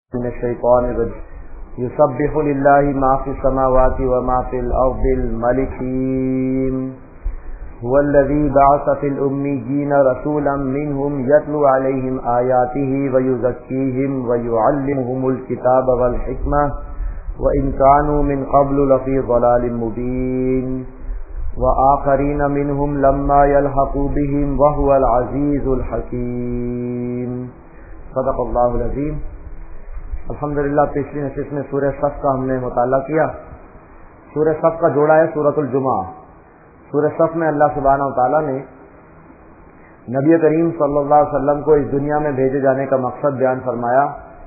من الشیطان الرجیم یسبح للہ ما فی السماوات وما فی الارض الملک هو الذی بعث فی الامیین رسولا منهم یتلو علیہم آیاتہ ویزکیہم ویعلمہم الکتاب والحکمہ وإن كانوا من قبل لفی ضلال مبین وآخرین منهم لما يلحقوا بهم وهو العزیز الحکیم۔ صدق اللہ العظیم۔ الحمدللہ پچھلی نشست میں سورہ صف کا ہم نے مطالعہ کیا۔ سورہ صف کا جوڑا ہے سورۃ الجمعہ۔ سورہ صف میں اللہ سبحانہ و تعالیٰ نے نبی کریم صلی اللہ علیہ وسلم کو اس دنیا میں بھیجے جانے کا مقصد بیان فرمایا۔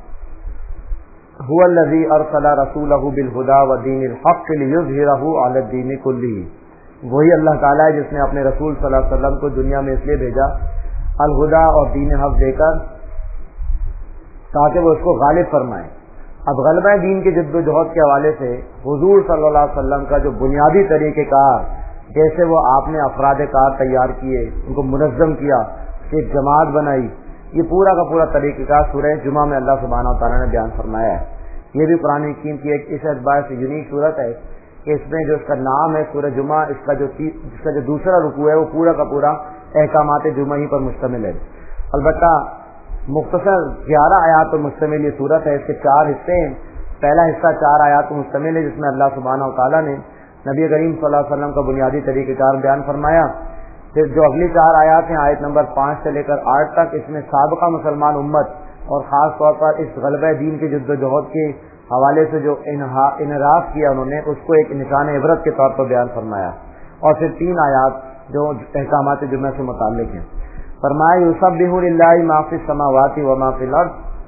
هو الذی ارسل رسولہ بالہدی ودین الحق لیظہرہ علی الدین کلہ۔ وہی اللہ تعالیٰ ہے جس نے اپنے رسول صلی اللہ علیہ وسلم کو دنیا میں اس لیے بھیجا الہدی اور دین حق دے کر تاکہ وہ اس کو غالب فرمائیں۔ اب غلبہ دین کے جد و جہد کے حوالے سے حضور صلی اللہ علیہ وسلم کا جو بنیادی طریقہ کار، جیسے وہ آپ نے افراد کار تیار کیے، ان کو منظم کیا، ایک جماعت بنائی، یہ پورا کا پورا طریقہ کار سورہ جمعہ میں اللہ سبحانہ و تعالیٰ نے بیان فرمایا ہے۔ یہ بھی قرآن حکیم کی ایک اس اعتبار سے یونیک صورت ہے کہ اس میں جو اس کا نام ہے سورہ جمعہ، اس کا جو دوسرا رکوع ہے وہ پورا کا پورا احکامات جمعہ ہی پر مشتمل ہے۔ البتہ مختصر 11 آیات پر مشتمل یہ صورت ہے۔ اس کے 4 حصے ہیں۔ پہلا حصہ 4 آیات پر مشتمل ہے جس میں اللہ سبحانہ و تعالیٰ نے نبی کریم صلی اللہ علیہ وسلم کا بنیادی طریقہ کار بیان فرمایا۔ پھر جو اگلی 4 آیات ہیں آیت نمبر 5 سے لے کر 8 تک، اس میں سابقہ مسلمان امت اور خاص طور پر اس غلبہ دین کے جد و جہد کے حوالے سے جو انحراف کیا انہوں نے، اس کو ایک نشان عبرت کے طور پر بیان فرمایا۔ اور پھر 3 آیات جو احکامات جمعہ سے متعلق ہیں۔ فرمایا یسبح للہ ما فی السماوات وما فی الارض۔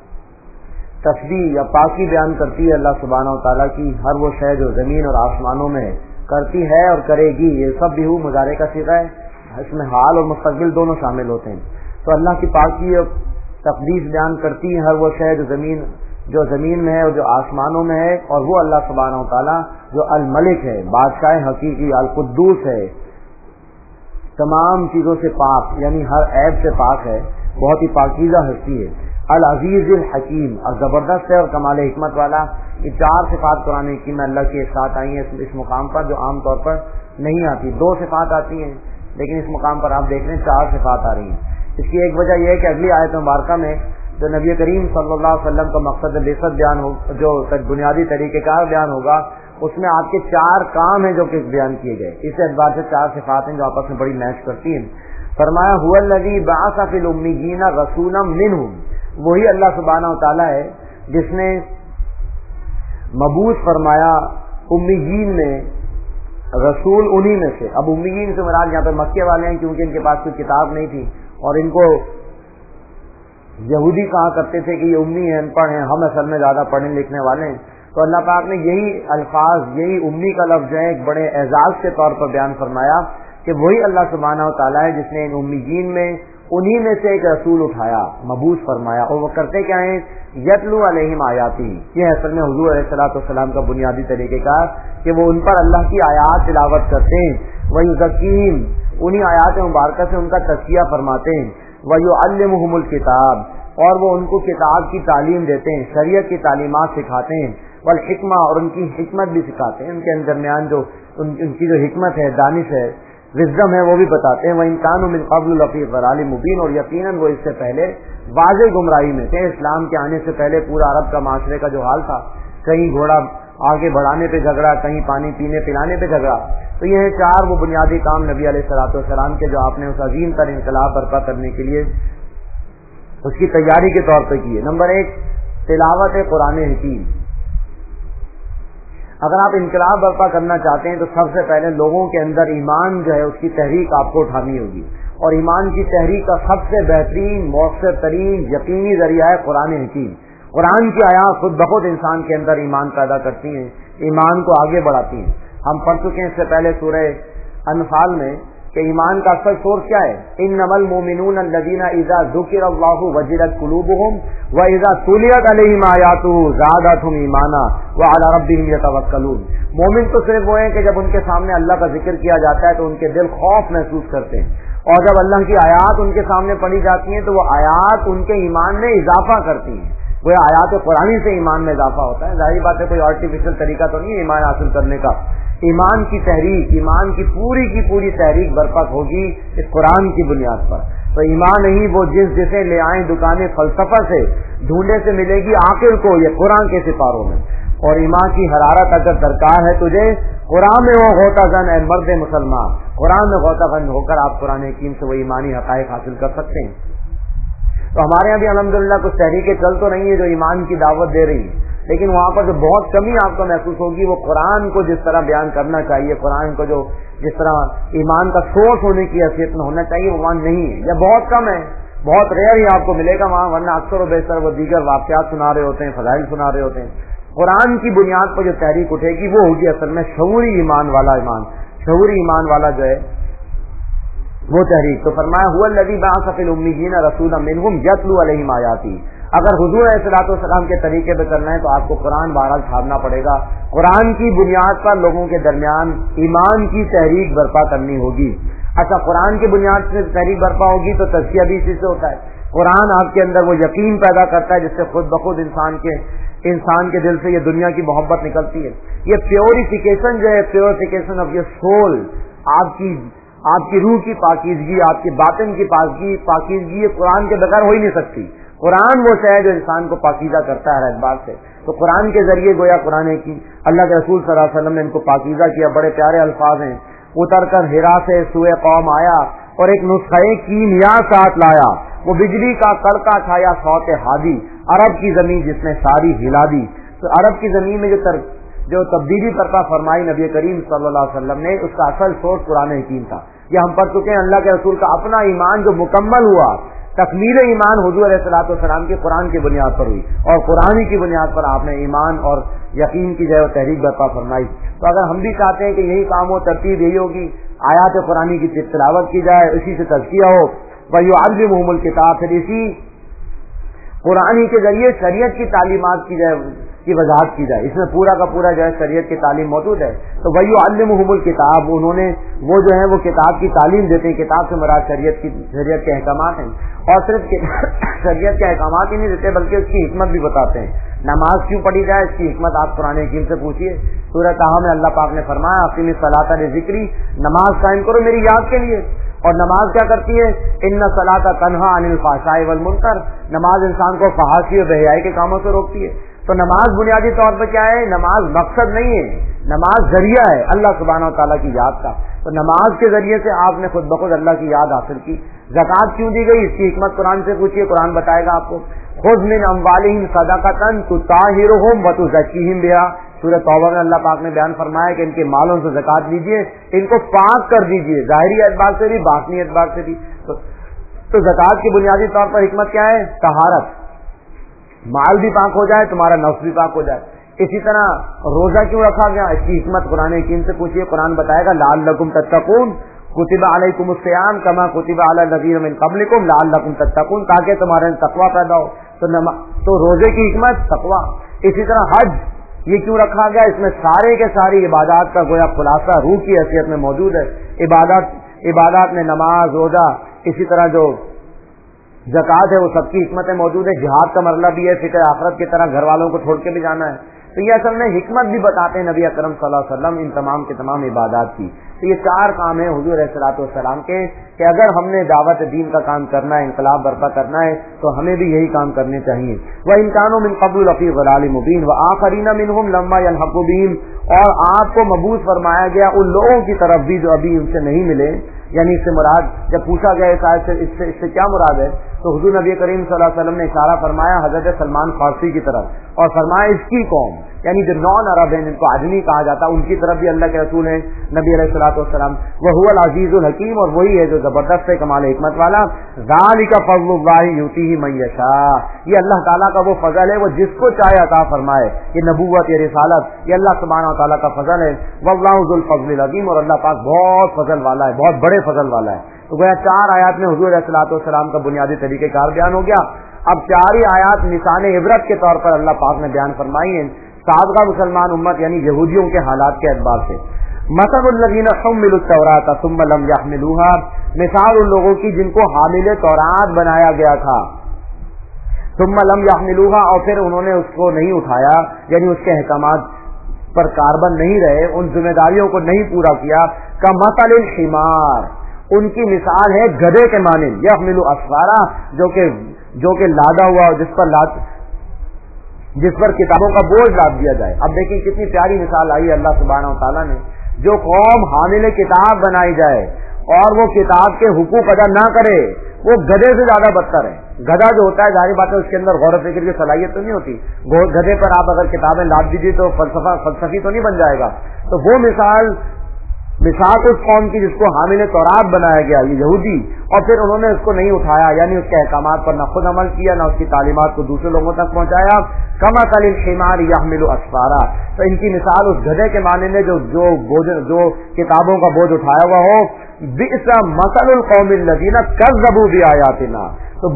تسبیح یا پاکی بیان کرتی ہے اللہ سبحانہ و تعالیٰ کی ہر وہ شے جو زمین اور آسمانوں میں کرتی ہے اور کرے گی۔ یہ یسبح مضارع کا صیغہ ہے، اس میں حال اور مستقبل دونوں شامل ہوتے ہیں۔ تو اللہ کی پاکی اور تقدیس بیان کرتی ہے ہر وہ شے جو زمین میں ہے اور جو آسمانوں میں ہے، اور وہ اللہ سبحانہ و تعالیٰ جو الملک ہے، بادشاہ حقیقی، القدوس ہے، تمام چیزوں سے پاک، یعنی ہر عیب سے پاک ہے، بہت ہی پاکیزہ ہستی ہے، العزیز الحکیم، اور زبردست ہے اور کمال حکمت والا۔ یہ 4 صفات قرآن حکیم میں اللہ کی ایک ساتھ آئی ہیں اس مقام پر، جو عام طور پر نہیں آتی۔ 2 صفات آتی ہیں لیکن اس مقام پر آپ دیکھ رہے ہیں 4 صفات آ رہی ہیں۔ اس کی ایک وجہ یہ ہے کہ اگلی آیت مبارکہ میں جو نبی کریم صلی اللہ علیہ وسلم کا مقصد بعثت بیان ہو، جو بنیادی طریقہ کار بیان ہوگا، اس میں آپ کے 4 کام ہیں جو کہ بیان کیے گئے۔ اس اعتبار سے 4 صفات ہیں جو آپس میں بڑی میچ کرتی ہیں۔ فرمایا هو الذی بعث فی الامیین رسولا منهم، وہی اللہ سبحانہ و تعالیٰ ہے جس نے مبعوث فرمایا امیین میں رسول انہی میں سے۔ اب امیین سے مراد یہاں پہ مکے والے ہیں کیونکہ ان کے پاس کوئی کتاب نہیں تھی، اور ان کو یہودی کہا کرتے تھے کہ یہ امی ہیں، ان پڑھ ہیں، ہم اصل میں زیادہ پڑھنے لکھنے والے ہیں۔ تو اللہ پاک نے یہی الفاظ، یہی امی کا لفظ ہے ایک بڑے اعزاز کے طور پر بیان فرمایا کہ وہی اللہ سبحانہ و تعالیٰ ہے جس نے ان امیین میں انہی میں سے ایک رسول اٹھایا، مبعوث فرمایا، اور وہ کرتے کیا ہیں؟ یتلو علیہم آیاتی۔ یہ اصل میں حضور علیہ الصلوۃ والسلام کا بنیادی طریقہ کار کہ وہ ان پر اللہ کی آیات تلاوت کرتے ہیں، ویزکیہم، انہی آیات مبارکہ سے ان کا تزکیہ فرماتے ہیں، ویعلمہم الکتاب، اور وہ ان کو کتاب کی تعلیم دیتے ہیں، شریعت کی تعلیمات سکھاتے ہیں، والحکمہ، اور ان کی حکمت بھی سکھاتے ہیں، ان کے درمیان جو ان کی جو حکمت ہے، دانش ہے، وزڈم ہے، وہ بھی بتاتے ہیں۔ وَإِن كَانُوا مِن قَبْلُ لَفِي ضَلَالٍ مُبِينٍ، اور یقیناً وہ اس سے پہلے واضح گمراہی میں تھے۔ اسلام کے آنے سے پہلے پورا عرب کا معاشرے کا جو حال تھا، کہیں گھوڑا آگے بڑھانے پہ جھگڑا، کہیں پانی پینے پلانے پہ جھگڑا۔ تو یہ 4 وہ بنیادی کام نبی علیہ الصلوۃ والسلام کے جو آپ نے اس عظیم تر انقلاب برپا کرنے کے لیے اس کی تیاری کے طور پہ کی ہے۔ نمبر 1 تلاوت قرآن حکیم۔ اگر آپ انقلاب برپا کرنا چاہتے ہیں تو سب سے پہلے لوگوں کے اندر ایمان جو ہے اس کی تحریک آپ کو اٹھانی ہوگی، اور ایمان کی تحریک کا سب سے بہترین، مؤثر ترین، یقینی ذریعہ ہے قرآن حکیم۔ قرآن کی آیات خود بخود انسان کے اندر ایمان پیدا کرتی ہیں، ایمان کو آگے بڑھاتی ہیں۔ ہم پڑھ چکے ہیں اس سے پہلے سورہ انفال میں کہ ایمان کا اصل سورس کیا ہے؟ انما المؤمنون الذین اذا ذکر اللہ وجلت قلوبهم واذا تلیت علیہم آیاتہ زادتہم ایمانا وعلی ربہم یتوکلون۔ مومن تو صرف وہ ہیں کہ جب ان کے سامنے اللہ کا ذکر کیا جاتا ہے تو ان کے دل خوف محسوس کرتے ہیں، اور جب اللہ کی آیات ان کے سامنے پڑھی جاتی ہیں تو وہ آیات ان کے ایمان میں اضافہ کرتی ہیں، وہ آیات قرآنی سے ایمان میں اضافہ ہوتا ہے. ظاہری بات ہے کوئی آرٹیفیشل طریقہ تو نہیں ہے ایمان حاصل کرنے کا. ایمان کی تحریک، ایمان کی پوری تحریک برپا ہوگی اس قرآن کی بنیاد پر. تو ایمان نہیں وہ جسے لے آئیں دکانیں فلسفہ سے، ڈھونڈے سے ملے گی عاقل کو یہ قرآن کے سپاروں میں. اور ایمان کی حرارت اگر درکار ہے تجھے، قرآن میں وہ غوطہ زن ہے مرد مسلمان، قرآن میں غوطہ زن ہو کر آپ قرآن حکیم سے وہ ایمانی حقائق حاصل کر سکتے ہیں. تو ہمارے یہاں بھی الحمدللہ کچھ تحریکیں چل تو نہیں ہے جو ایمان کی دعوت دے رہی ہے، لیکن وہاں پر جو بہت کمی آپ کو محسوس ہوگی وہ قرآن کو جس طرح بیان کرنا چاہیے، قرآن کو جو جس طرح ایمان کا سورس ہونے کی حیثیت میں ہونا چاہیے وہ وہاں نہیں ہے، یا بہت کم ہے، بہت ریئر ہی آپ کو ملے گا وہاں. ورنہ اکثر و بیشتر وہ دیگر واقعات سنا رہے ہوتے ہیں، فضائل سنا رہے ہوتے ہیں. قرآن کی بنیاد پر جو تحریک اٹھے گی وہ ہوگی اصل میں شعوری ایمان والا شعوری ایمان والا جو ہے وہ تحریک. تو فرمایا هو الذی بعث فی الامیین رسولا منهم یتلو علیہم آیاتی. اگر حضور علیہ الصلوۃ والسلام کے طریقے پہ کرنا ہے تو آپ کو قرآن بہرحال چھاڑنا پڑے گا. قرآن کی بنیاد پر لوگوں کے درمیان ایمان کی تحریک برپا کرنی ہوگی. اچھا، قرآن کی بنیاد سے تحریک برپا ہوگی تو تزکیہ بھی اسی سے ہوتا ہے. قرآن آپ کے اندر وہ یقین پیدا کرتا ہے جس سے خود بخود انسان کے دل سے یہ دنیا کی محبت نکلتی ہے. یہ پیوریفیکیشن جو ہے، پیوریفیکیشن آف یور سول، آپ کی روح کی پاکیزگی، آپ کی باطن کی پاکیزگی یہ قرآن کے بغیر ہو ہی نہیں سکتی. قرآن وہ ہے جو انسان کو پاکیزہ کرتا ہے ہر اعتبار سے. تو قرآن کے ذریعے گویا قرآن کی اللہ کے رسول صلی اللہ علیہ وسلم نے ان کو پاکیزہ کیا. بڑے پیارے الفاظ ہیں. اتر کر ہرا سے سوئے قوم آیا اور ایک نسخہ کیمیا ساتھ لایا، وہ بجلی کا کڑکا چھایا صوت ہادی، عرب کی زمین جس نے ساری ہلا دی. تو عرب کی زمین میں جو تبدیلی برپا فرمائی نبی کریم صلی اللہ علیہ وسلم نے، اس کا اصل سورس قرآن حکیم تھا. یہ ہم پڑھ چکے ہیں. اللہ کے رسول کا اپنا ایمان جو مکمل ہوا، تکمیل ایمان حضور علیہ الصلوۃ والسلام کی قرآن کی بنیاد پر ہوئی، اور قرآن کی بنیاد پر آپ نے ایمان اور یقین کی جو تحریک برپا فرمائی. تو اگر ہم بھی چاہتے ہیں کہ یہی کام ہو، ترتیب یہی ہوگی، آیات قرآن کی تلاوت کی جائے، اسی سے تزکیہ ہو، وَيُعَلِّمُهُمُ الْكِتَابَ، پھر اسی قرآن کے ذریعے شریعت کی تعلیمات کی جائے، کی وضاحت کی جائے. اس میں پورا کا پورا جو ہے شریعت کی تعلیم موجود ہے. تو وَيُعَلِّمُهُمُ الْكِتَابَ، انہوں نے وہ جو ہے وہ کتاب کی تعلیم دیتے ہیں. کتاب سے مراد شریعت کے احکامات ہیں، اور صرف شریعت کے احکامات ہی نہیں دیتے بلکہ اس کی حکمت بھی بتاتے ہیں. نماز کیوں پڑھی جائے اس کی حکمت آپ قرآن حکیم سے پوچھیے. سورہ طٰہٰ میں اللہ پاک نے فرمایا اقیم الصلاۃ لذکری، نماز قائم کرو میری یاد کے لیے. اور نماز کیا کرتی ہے؟ ان الصلاۃ تنہی عن الفحشاء والمنکر، نماز انسان کو فحاشی اور بے حیائی کے کاموں سے روکتی ہے. تو نماز بنیادی طور پر کیا ہے؟ نماز مقصد نہیں ہے، نماز ذریعہ ہے اللہ سبحانہ و تعالیٰ کی یاد کا. تو نماز کے ذریعے سے آپ نے خود بخود اللہ کی یاد حاصل کی. زکوٰۃ کیوں دی گئی اس کی حکمت قرآن سے پوچھیے، قرآن بتائے گا آپ کو. خذ من اموالہم صدقۃ تطہرہم وتزکیہم بہا، سورہ توبہ میں اللہ پاک نے بیان فرمایا کہ ان کے مالوں سے زکوٰۃ لیجیے، ان کو پاک کر دیجیے، ظاہری اعتبار سے بھی باطنی اعتبار سے بھی. تو زکوٰۃ کی بنیادی طور پر حکمت کیا ہے؟ طہارت، مال بھی پاک ہو جائے، تمہارا نفس بھی پاک ہو جائے. اسی طرح روزہ کیوں رکھا گیا اس کی حکمت قرآن حکیم سے پوچھیے، قرآن بتائے گا لعلکم تتقون، کتب علیکم الصیام کما کتب علی الذین من قبلکم لعلکم تتقون، تاکہ تمہارے تقوی پیدا ہو. تو روزے کی حکمت تقوی. اسی طرح حج یہ کیوں رکھا گیا؟ اس میں سارے کے ساری عبادات کا گویا خلاصہ روح کی حیثیت میں موجود ہے. عبادات میں نماز، روزہ، اسی طرح جو زکوٰۃ ہے وہ سب کی حکمتیں موجود ہے. جہاد کا مرحلہ بھی ہے، فکر آخرت کی طرح گھر والوں کو چھوڑ کے بھی جانا ہے. تو یہ اصل میں حکمت بھی بتاتے ہیں نبی اکرم صلی اللہ علیہ وسلم ان تمام کے تمام عبادات کی. تو یہ چار کام ہیں حضور علیہ الصلوۃ والسلام کے کہ اگر ہم نے دعوت دین کا کام کرنا ہے، انقلاب برپا کرنا ہے، تو ہمیں بھی یہی کام کرنے چاہیے. وَإِن كَانُوا مِن قَبْلُ لَفِي ضَلَالٍ مُبِينٍ وَآخَرِينَ مِنْهُمْ لَمَّا يَلْحَقُوا بِهِمْ، اور آپ کو مبعوث فرمایا گیا ان لوگوں کی طرف بھی جو ابھی ان سے نہیں ملے. یعنی اس سے مراد جب پوچھا گیا اس سے کیا مراد ہے، تو حضور نبی کریم صلی اللہ علیہ وسلم نے اشارہ فرمایا حضرت سلمان فارسی کی طرف، اور فرمایا اس کی قوم یعنی جو نان عرب ہیں جن کو عجمی کہا جاتا ان کی طرف بھی اللہ کے رسول ہیں نبی علیہ الصلوۃ والسلام. وَهُوَ الْعَزِيزُ الْحَكِيمُ، اور وہی ہے جو زبردست ہے، کمال حکمت والا. ذَلِكَ فَضْلُ اللَّهِ يُؤْتِيهِ مَن يَشَاءُ، یہ اللہ تعالیٰ کا وہ فضل ہے وہ جس کو چاہے عطا فرمائے. یہ نبوت، یہ رسالت، یہ اللہ سبحانہ و تعالیٰ کا فضل ہے. وَاللَّهُ ذُو الْفَضْلِ الْعَظِيمِ، اور اللہ پاک بہت فضل والا ہے، بہت بڑے فضل والا ہے. تو گویا چار آیات میں حضور علیہ الصلوۃ والسلام کا بنیادی طریقہ کار بیان ہو گیا. اب چار ہی آیات نشان عبرت کے طور پر اللہ پاک نے بیان فرمائی ہیں سابقہ مسلمان امت یعنی یہودیوں کے حالات کے اعتبار سے. مثل الذین حملوا التوراۃ ثم لم یحملوها، مثال ان لوگوں کی جن کو حامل تورات بنایا گیا تھا ثم لم يحملوها، اور پھر انہوں نے اس کو نہیں اٹھایا، یعنی اس کے احکامات پر کاربن نہیں رہے، ان ذمہ داریوں کو نہیں پورا کیا. کمثل الحمار، ان کی مثال ہے گدھے کے مانند. یحمل اسفارا، جو کہ لادا ہوا، جس پر کتابوں کا بوجھ لاد دیا جائے. اب دیکھیں کتنی پیاری مثال آئی اللہ سبحانہ و تعالیٰ نے. جو قوم حامل کتاب بنائی جائے اور وہ کتاب کے حقوق ادا نہ کرے، وہ گدھے سے زیادہ بدتر ہے. گدھا جو ہوتا ہے ظاہر بات ہے اس کے اندر غور و فکر کی صلاحیت تو نہیں ہوتی. گدھے پر آپ اگر کتابیں لاد دیجیے تو فلسفی تو نہیں بن جائے گا. تو وہ مثال اس قوم کی جس کو حامل تورات بنایا گیا، یہ یہودی، اور پھر انہوں نے اس کو نہیں اٹھایا، یعنی اس کے احکامات پر نہ خود عمل کیا، نہ اس کی تعلیمات کو دوسرے لوگوں تک پہنچایا. کمثل الحمار یحمل اسفارا، تو ان کی مثال اس گدھے کے معنی میں جو کتابوں کا بوجھ اٹھایا ہوا ہو. بئس مثل القوم الذین کذبوا بآیاتنا، تو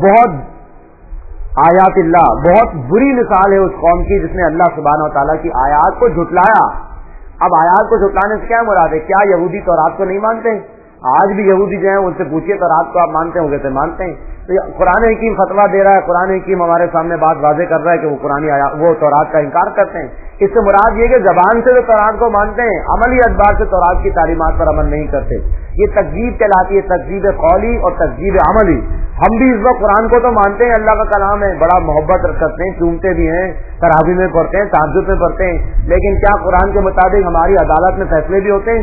آیات اللہ، بہت بری مثال ہے اس قوم کی جس نے اللہ سبحانہ و تعالیٰ کی آیات کو جھٹلایا. اب آیات کو جھٹلانے سے کیا مراد ہے؟ کیا یہودی تورات کو نہیں مانتے؟ آج بھی یہودی جو ہیں ان سے پوچھیے تورات کو آپ مانتے ہوں گے تو مانتے ہیں. تو قرآن حکیم فتویٰ دے رہا ہے، قرآن حکیم ہمارے سامنے بات واضح کر رہا ہے کہ وہ تورات کا انکار کرتے ہیں. اس سے مراد یہ کہ زبان سے تو تورات کو مانتے ہیں، عملی اعتبار سے تورات کی تعلیمات پر عمل نہیں کرتے. یہ تکذیب کہلاتی ہے، تکذیب قولی اور تکذیب عملی. ہم بھی اس وقت قرآن کو تو مانتے ہیں، اللہ کا کلام ہے، بڑا محبت کرتے ہیں، چومتے بھی ہیں، تراویح میں پڑھتے ہیں، تہجد میں پڑھتے ہیں، لیکن کیا قرآن کے مطابق ہماری عدالت میں فیصلے بھی ہوتے ہیں؟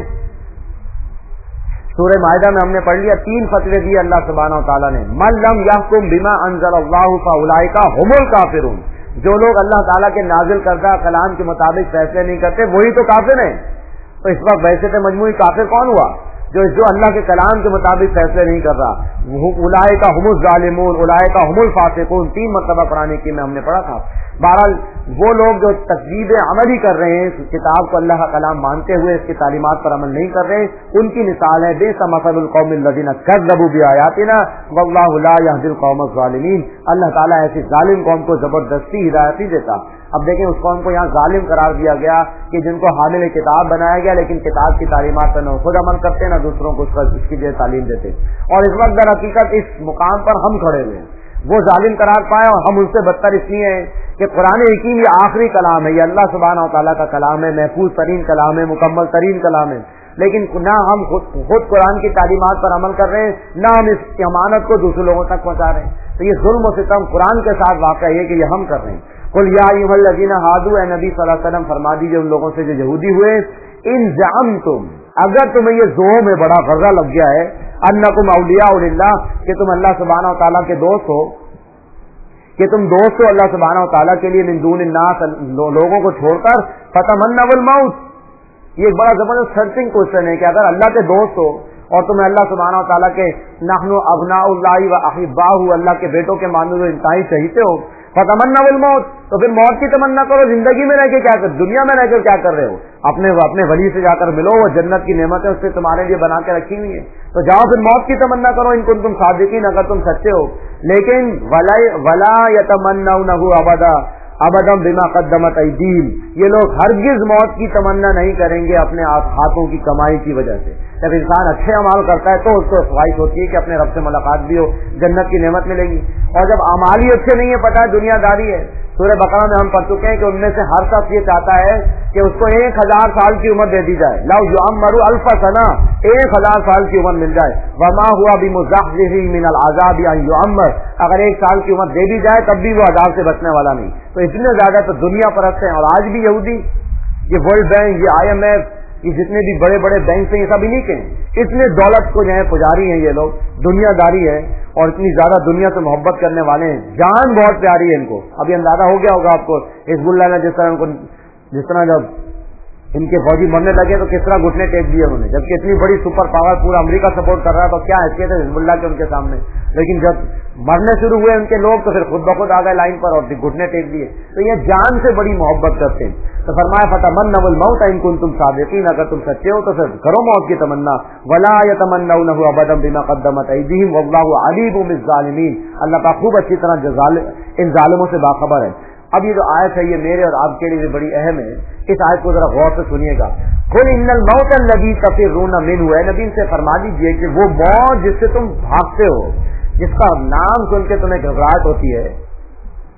سورہ مائدہ میں ہم نے پڑھ لیا 3 فتوے دیے اللہ سبحانہ و تعالیٰ نے. من لم یحکم بما انزل اللہ فاولئک هم الکافرون، جو لوگ اللہ تعالیٰ کے نازل کردہ کلام کے مطابق فیصلے نہیں کرتے وہی تو کافر ہیں. تو اس وقت ویسے تو مجموعی کافر کون ہوا؟ جو اللہ کے کلام کے مطابق فیصلے نہیں کر رہا. اولئک هم الظالمون اولئک هم الفاسقون، 3 مرتبہ قرآن کی میں ہم نے پڑھا تھا. بہرحال وہ لوگ جو تکذیب عملی کر رہے ہیں، کتاب کو اللہ کا کلام مانتے ہوئے اس کی تعلیمات پر عمل نہیں کر رہے، ان کی مثال ہے بئس مثل القوم الذین کذبوا بآیاتنا واللہ لا یہدی القوم الظالمین. اللہ تعالیٰ ایسی ظالم قوم کو زبردستی ہدایت نہیں دیتا. اب دیکھیں اس قوم کو یہاں ظالم قرار دیا گیا کہ جن کو حامل کتاب بنایا گیا، لیکن کتاب کی تعلیمات پر نہ خود عمل کرتے نہ دوسروں کو اس کی جو تعلیم دیتے. اور اس وقت در حقیقت اس مقام پر ہم کھڑے ہوئے ہیں. وہ ظالم قرار پائے اور ہم ان سے بدتر اس لیے ہیں کہ قرآن حکیم یہ آخری کلام ہے، یہ اللہ سبحانہ و تعالیٰ کا کلام ہے، محفوظ ترین کلام ہے، مکمل ترین کلام ہے، لیکن نہ ہم خود قرآن کی تعلیمات پر عمل کر رہے ہیں، نہ ہم اس امانت کو دوسرے لوگوں تک پہنچا رہے ہیں. تو یہ ظلم و ستم قرآن کے ساتھ واقع ہے کہ یہ ہم کر رہے ہیں. قل یا ایھا الذین ھادوا، اے نبی صلی اللہ علیہ وسلم فرما دیجیے ان لوگوں سے جو یہودی ہوئے، ان زعمتم، اگر تمہیں یہ ذوق میں بڑا غرضہ لگ گیا ہے، انکم اولیاء للہ، کہ تم اللہ سبحانہ و تعالیٰ کے دوست ہو، کہ تم دوست ہو اللہ سبحانہ و تعالیٰ کے لیے، من دون الناس، لوگوں کو چھوڑ کر، فتمنوا الموت. یہ ایک بڑا زبردست سرچنگ کوشچن ہے کہ اگر اللہ کے دوست ہو اور تمہیں اللہ سبحانہ و تعالیٰ کے نحن ابناء اللہ و احباہ، اللہ کے بیٹوں کے ماننے ہوئے انتہائی چہیتے ہو، فتمنوا الموت، تو پھر موت کی تمنا کرو. زندگی میں رہ کے کیا کر، دنیا میں رہ کے کیا کر رہے ہو؟ اپنے ولی سے جا کر ملو، وہ جنت کی نعمتیں اس سے تمہارے لیے بنا کے رکھی ہوئی ہیں، تو جاؤ پھر موت کی تمنا کرو ان کنتم صادقین، اگر تم سچے ہو. لیکن ولا یتمنونہ ابدا بما قدمت ایدیہم، یہ لوگ ہرگز موت کی تمنا نہیں کریں گے اپنے ہاتھوں کی کمائی کی وجہ سے. جب انسان اچھے اعمال کرتا ہے تو اس کو خواہش ہوتی ہے کہ اپنے رب سے ملاقات بھی ہو، جنت کی نعمت ملے گی. اور جب اعمال ہی اچھے نہیں ہے، پتہ ہے دنیا داری ہے. سورہ بقرہ میں ہم پڑھ چکے ہیں کہ ان میں سے ہر شخص یہ چاہتا ہے کہ اس کو 1000 سال کی عمر دے دی جائے. لو یعمر 1000 سنہ، 1000 سال کی عمر مل جائے. وما ہوا بمزحزح من العذاب ان یعمر، اگر 1 سال کی عمر دے دی جائے تب بھی وہ عذاب سے بچنے والا نہیں. تو اتنے زیادہ تو دنیا پرست ہیں. اور آج بھی یہودی، یہ ورلڈ بینک، یہ IMF، یہ جتنے بھی بڑے بڑے بینک ہیں، یہ سب انہی کے ہیں. اتنے دولت کو جو ہے پجاری ہیں یہ لوگ، دنیا داری ہے، اور اتنی زیادہ دنیا سے محبت کرنے والے ہیں. جان بہت پیاری ہے ان کو. ابھی اندازہ ہو گیا ہوگا آپ کو حزب اللہ نے جس طرح جب ان کے فوجی مرنے لگے تو کس طرح گھٹنے ٹیک دیے انہوں نے، جبکہ اتنی بڑی سپر پاور پورا امریکہ سپورٹ کر رہا ہے، تو کیا حیثیت ہے حزب اللہ کے ان کے سامنے. لیکن جب مرنے شروع ہوئے ان کے لوگ تو پھر خود بخود آ گئے لائن پر اور گھٹنے ٹیک دیے. تو یہ جان سے بڑی محبت کرتے ہیں. تو فرمایا فتمنوا الموت ان کنتم صادقین، اگر تم سچے ہو تو پھر کرو موت کی تمنا. ولا یتمنونہ ابدا بما قدمت ایدیہم واللہ علیم بالظالمین، اللہ کا خوب اچھی طرح ان ظالموں سے باخبر ہے. اب یہ جو آیت ہے یہ میرے اور آپ کے لیے بڑی اہم ہے. اس آیت کو ذرا غور سے سنیے گا. قل ان الموت الذی تفرون منہ، اے نبی سے فرما دیجئے کہ وہ موت جس سے تم بھاگتے ہو، جس کا نام سن کے تمہیں گھبراہٹ ہوتی ہے،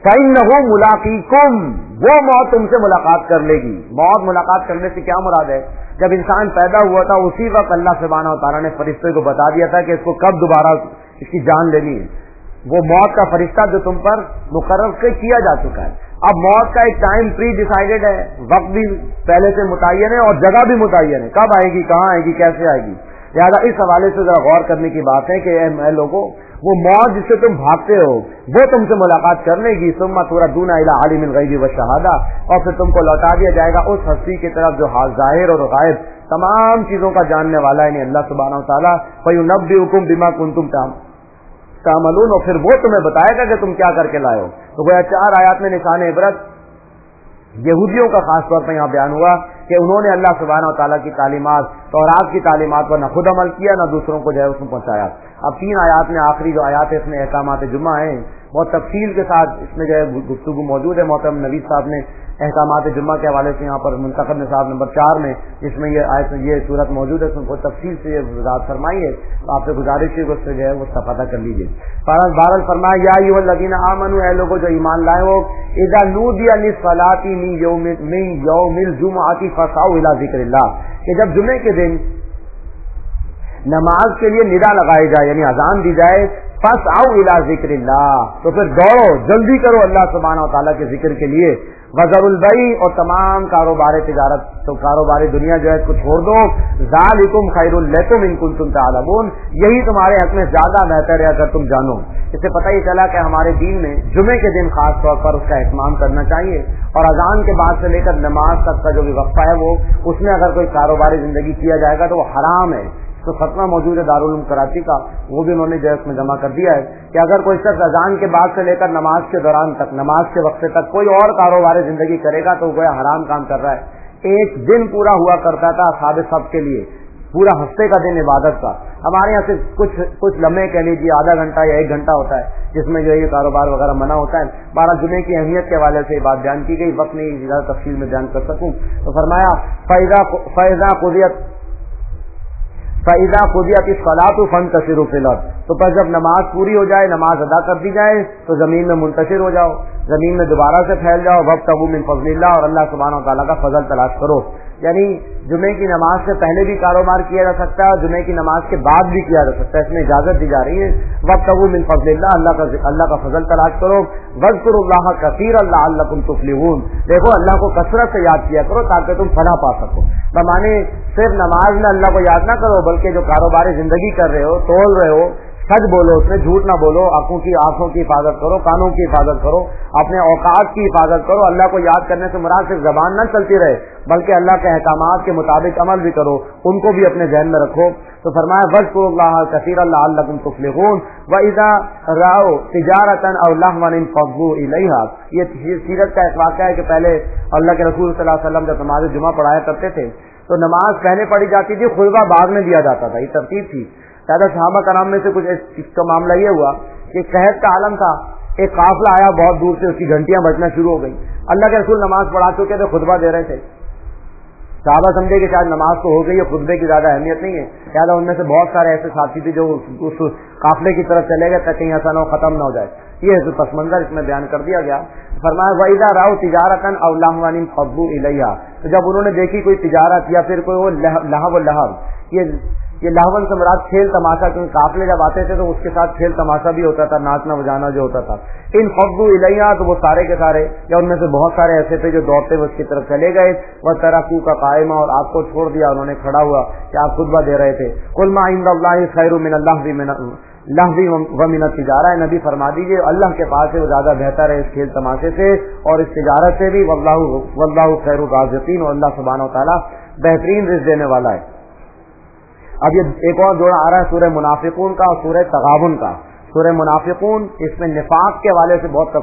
فإنہ ملاقیکم، وہ موت تم سے ملاقات کر لے گی. موت ملاقات کرنے سے کیا مراد ہے؟ جب انسان پیدا ہوا تھا اسی وقت اللہ سبحانہ و تعالیٰ نے فرشتے کو بتا دیا تھا کہ اس کو کب دوبارہ اس کی جان لینی ہے. وہ موت کا فرشتہ جو تم پر مقرر کیا جا چکا ہے. اب موت کا ایک ٹائم پری ڈیسائیڈڈ ہے، وقت بھی پہلے سے متعین ہے اور جگہ بھی متعین ہے، کب آئے گی، کہاں آئے گی، کیسے آئے گی. لہٰذا اس حوالے سے ذرا غور کرنے کی بات ہے کہ اے لوگوں، وہ موت جس سے تم بھاگتے ہو وہ تم سے ملاقات کر لے گی. ثم تردون الی عالم الغیب والشہادہ، اور پھر تم کو لوٹا دیا جائے گا اس ہستی کی طرف جو ظاہر اور غائب تمام چیزوں کا جاننے والا ہے، یعنی اللہ سبحانہ و تعالیٰ. فینبئکم بما کنتم تعملون، اور پھر وہ تمہیں بتائے گا کہ تم کیا کر کے لائے ہو. تو گویا 4 آیات میں نشان عبرت یہودیوں کا خاص طور پر یہاں بیان ہوا کہ انہوں نے اللہ سبحانہ و تعالیٰ کی تعلیمات، تورات کی تعلیمات پر نہ خود عمل کیا نہ دوسروں کو جو ہے اس میں پہنچایا. اب 3 آیات میں آخری جو آیات ہے اس میں احکامات جمعہ ہیں، بہت تفصیل کے ساتھ اس میں جو ہے گفتگو موجود ہے. محترم نوید صاحب نے احکامات جمعہ کے حوالے سے یہاں پر منتخب نصاب نمبر 4 میں جس میں یہ صورت موجود ہے اس میں بہت تفصیل سے یہ وضاحت فرمائی ہے. آپ سے گزارش ہے کہ اس سے جو ہے وہ استفادہ کر لیجیے. بہرحال فرمایا یا ایھا الذین آمنوا، اے لوگوں جو ایمان لائے ہو، اذا نودی للصلاۃ من یوم الجمعۃ فاسعوا الی ذکر اللہ، کہ جب جمعے کے دن نماز کے لیے ندا لگائی جائے یعنی اذان دی جائے، فاسعوا الی ذکر اللہ، تو پھر دوڑو، جلدی کرو اللہ سبحانہ و تعالیٰ کے ذکر کے لیے. وذروا البیع، اور تمام کاروبار تجارت، تو کاروباری دنیا جو ہے اس کو چھوڑ دو. ذالکم خیر لکم ان کنتم تعلمون، یہی تمہارے حق میں زیادہ بہتر ہے اگر تم جانو. اس سے پتہ ہی چلا کہ ہمارے دین میں جمعے کے دن خاص طور پر اس کا اہتمام کرنا چاہیے، اور اذان کے بعد سے لے کر نماز تک کا جو بھی وقفہ ہے وہ اس میں اگر کوئی کاروباری زندگی کیا جائے گا تو وہ حرام ہے. تو فتویٰ موجود ہے دارالعلوم کراچی کا، وہ بھی انہوں نے جو ہے اس میں جمع کر دیا ہے کہ اگر کوئی شخص اذان کے بعد سے لے کر نماز کے دوران تک، نماز کے وقت تک کوئی اور کاروباری زندگی کرے گا تو وہ حرام کام کر رہا ہے. ایک دن پورا ہوا کرتا تھا اصحاب صف کے لیے، پورا ہفتے کا دن عبادت کا. ہمارے یہاں سے کچھ لمحے کہہ لیجیے، آدھا گھنٹہ یا 1 گھنٹہ ہوتا ہے جس میں جو یہ کاروبار وغیرہ منع ہوتا ہے. 12 جمعے کی اہمیت کے حوالے سے یہ بات بیان کی گئی، وقت نہیں زیادہ تفصیل میں بیان کر سکوں. تو فرمایا فَإِذَا قُضِيَتِ الصَّلَاةُ فَانتَشِرُوا فِي الْأَرْضِ، تو پس جب نماز پوری ہو جائے، نماز ادا کر دی جائے تو زمین میں منتشر ہو جاؤ، زمین میں دوبارہ سے پھیل جاؤ. وَابْتَغُوا مِن فَضْلِ اللَّهِ، اور اللہ سبحانہ و تعالیٰ کا فضل تلاش کرو. یعنی جمعے کی نماز سے پہلے بھی کاروبار کیا جا سکتا ہے اور جمعے کی نماز کے بعد بھی کیا جا سکتا ہے، اس میں اجازت دی جا رہی ہے. وَابْتَغُوا مِن فَضْلِ اللَّهِ، اللہ کا فضل تلاش کرو. وَاذْكُرُوا اللَّهَ كَثِيرًا لَعَلَّكُمْ تُفْلِحُونَ، دیکھو اللہ کو کثرت سے یاد کیا کرو تاکہ تم فلاح پا سکو. بمانے صرف نماز میں اللہ کو یاد نہ کرو بلکہ جو کاروباری زندگی کر رہے ہو، تول رہے ہو، سچ بولو، اس میں جھوٹ نہ بولو، آنکھوں کی حفاظت کرو، کانوں کی حفاظت کرو، اپنے اوقات کی حفاظت کرو. اللہ کو یاد کرنے سے مراد صرف زبان نہ چلتی رہے بلکہ اللہ کے احکامات کے مطابق عمل بھی کرو، ان کو بھی اپنے ذہن میں رکھو. تو فرمایا وَاذْكُرُوا اللَّهَ كَثِيرًا لَعَلَّكُمْ تُفْلِحُونَ وَإِذَا رَأَوْا تِجَارَةً أَوْ لَهْوًا انفَضُّوا إِلَيْهَا. یہ سیرت کا ایک واقعہ ہے کہ پہلے اللہ کے رسول صلی اللہ علیہ وسلم جب نماز جمعہ پڑھایا کرتے تھے تو نماز پہلے پڑھی جاتی تھی، خطبہ بعد میں دیا جاتا تھا، یہ ترتیب تھی. زیادہ صحابہ کرام میں سے کچھ اس کا معاملہ یہ ہوا کہ قحط کا عالم تھا، ایک قافلہ آیا بہت دور سے، اس کی گھنٹیاں بجنا شروع ہو گئی. اللہ کے رسول نماز پڑھا چکے تھے، خطبہ دے رہے تھے. صحابہ سمجھے کہ شاید نماز تو ہو گئی ہے، خطبے کی زیادہ اہمیت نہیں ہے. لہٰذا ان میں سے بہت سارے ایسے ساتھی تھے جو اس قافلے کی طرف چلے گئے تاکہ کہیں ایسا نہ ہو ختم نہ ہو جائے. یہ پس منظر اس میں بیان کر دیا گیا. فرمایا وَإِذَا رَأَوْا تِجَارَةً أَوْ لَهْوًا انفَضُّوا إِلَيْهَا، تو جب انہوں نے دیکھی کوئی تجارت یا پھر کوئی وہ لہو لہو، یہ لاہون سے مراد کھیل تماشا، کیونکہ قافلے جب آتے تھے تو اس کے ساتھ کھیل تماشا بھی ہوتا تھا، ناچنا بجانا جو ہوتا تھا. انفضوا الیہا، تو وہ سارے کے سارے یا ان میں سے بہت سارے ایسے تھے جو دوڑتے ہوئے اس کی طرف چلے گئے. وَتَرَكُوكَ قَائِمًا، اور آپ کو چھوڑ دیا انہوں نے کھڑا ہوا کہ آپ خطبہ دے رہے تھے. قُلْ مَا عِندَ اللَّهِ خَيْرٌ مِنَ اللَّهِ وَمِنَ التِّجَارَةِ، نبی فرما دیجیے اللہ کے پاس ہے وہ زیادہ بہتر ہے اس کھیل تماشے سے اور اس تجارت سے بھی. وَاللَّهُ خَيْرُ الرَّازِقِينَ، اور اللہ سبحانہ و تعالیٰ بہترین رزق دینے والا ہے. اب یہ ایک اور جوڑا آ رہا ہے سورہ منافقون کا اور سورہ تغابن کا. سورہ منافقون اس میں نفاق کے حوالے سے بہت